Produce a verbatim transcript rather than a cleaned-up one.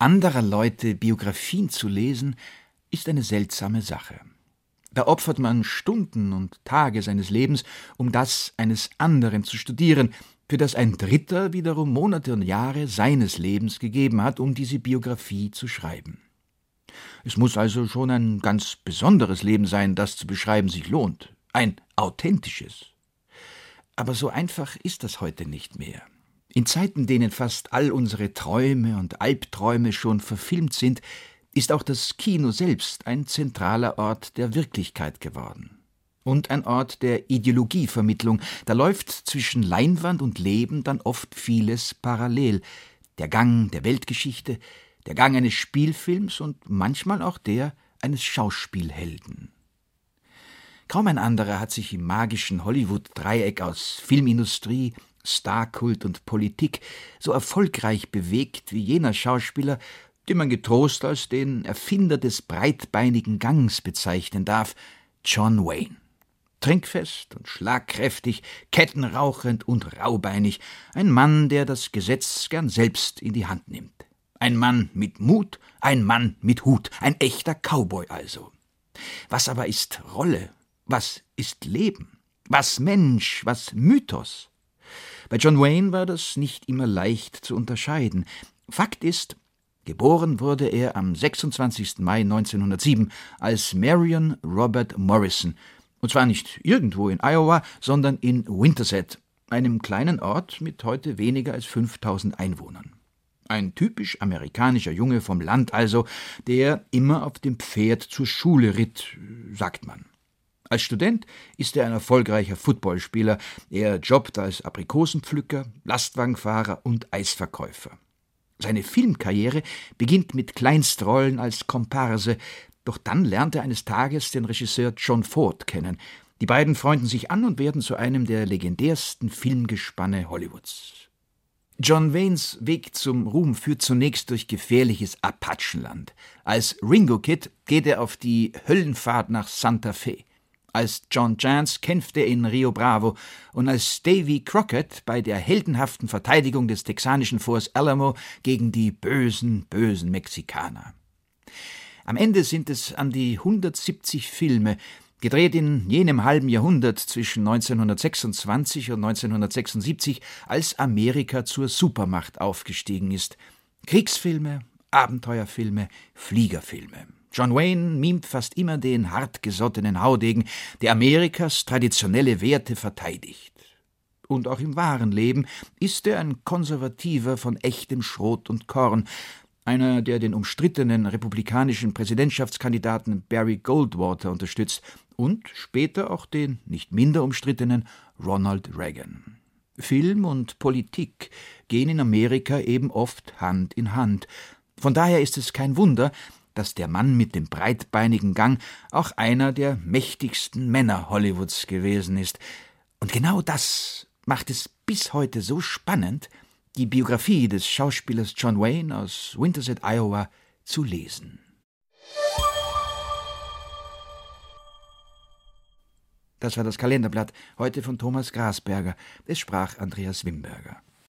anderer Leute Biografien zu lesen, ist eine seltsame Sache. Da opfert man Stunden und Tage seines Lebens, um das eines anderen zu studieren, für das ein Dritter wiederum Monate und Jahre seines Lebens gegeben hat, um diese Biografie zu schreiben. Es muss also schon ein ganz besonderes Leben sein, das zu beschreiben sich lohnt. Ein authentisches. Aber so einfach ist das heute nicht mehr. In Zeiten, denen fast all unsere Träume und Albträume schon verfilmt sind, ist auch das Kino selbst ein zentraler Ort der Wirklichkeit geworden. Und ein Ort der Ideologievermittlung. Da läuft zwischen Leinwand und Leben dann oft vieles parallel. Der Gang der Weltgeschichte, der Gang eines Spielfilms und manchmal auch der eines Schauspielhelden. Kaum ein anderer hat sich im magischen Hollywood-Dreieck aus Filmindustrie, Starkult und Politik so erfolgreich bewegt wie jener Schauspieler, den man getrost als den Erfinder des breitbeinigen Gangs bezeichnen darf, John Wayne. Trinkfest und schlagkräftig, kettenrauchend und raubeinig, ein Mann, der das Gesetz gern selbst in die Hand nimmt. Ein Mann mit Mut, ein Mann mit Hut, ein echter Cowboy also. Was aber ist Rolle? Was ist Leben? Was Mensch? Was Mythos? Bei John Wayne war das nicht immer leicht zu unterscheiden. Fakt ist, geboren wurde er am sechsundzwanzigsten Mai neunzehnhundertsieben als Marion Robert Morrison, und zwar nicht irgendwo in Iowa, sondern in Winterset, einem kleinen Ort mit heute weniger als fünftausend Einwohnern. Ein typisch amerikanischer Junge vom Land also, der immer auf dem Pferd zur Schule ritt, sagt man. Als Student ist er ein erfolgreicher Footballspieler. Er jobbt als Aprikosenpflücker, Lastwagenfahrer und Eisverkäufer. Seine Filmkarriere beginnt mit Kleinstrollen als Komparse, doch dann lernt er eines Tages den Regisseur John Ford kennen. Die beiden freunden sich an und werden zu einem der legendärsten Filmgespanne Hollywoods. John Waynes Weg zum Ruhm führt zunächst durch gefährliches Apachenland. Als Ringo Kid geht er auf die Höllenfahrt nach Santa Fe. Als John Chance kämpft er in Rio Bravo und als Davy Crockett bei der heldenhaften Verteidigung des texanischen Forts Alamo gegen die bösen, bösen Mexikaner. Am Ende sind es an die hundertsiebzig Filme, gedreht in jenem halben Jahrhundert zwischen neunzehnhundertsechsundzwanzig und neunzehnhundertsechsundsiebzig, als Amerika zur Supermacht aufgestiegen ist. Kriegsfilme, Abenteuerfilme, Fliegerfilme. John Wayne mimt fast immer den hartgesottenen Haudegen, der Amerikas traditionelle Werte verteidigt. Und auch im wahren Leben ist er ein Konservativer von echtem Schrot und Korn, einer, der den umstrittenen republikanischen Präsidentschaftskandidaten Barry Goldwater unterstützt und später auch den nicht minder umstrittenen Ronald Reagan. Film und Politik gehen in Amerika eben oft Hand in Hand. Von daher ist es kein Wunder, dass der Mann mit dem breitbeinigen Gang auch einer der mächtigsten Männer Hollywoods gewesen ist. Und genau das macht es bis heute so spannend, die Biografie des Schauspielers John Wayne aus Winterset, Iowa, zu lesen. Das war das Kalenderblatt, heute von Thomas Grasberger. Es sprach Andreas Wimberger.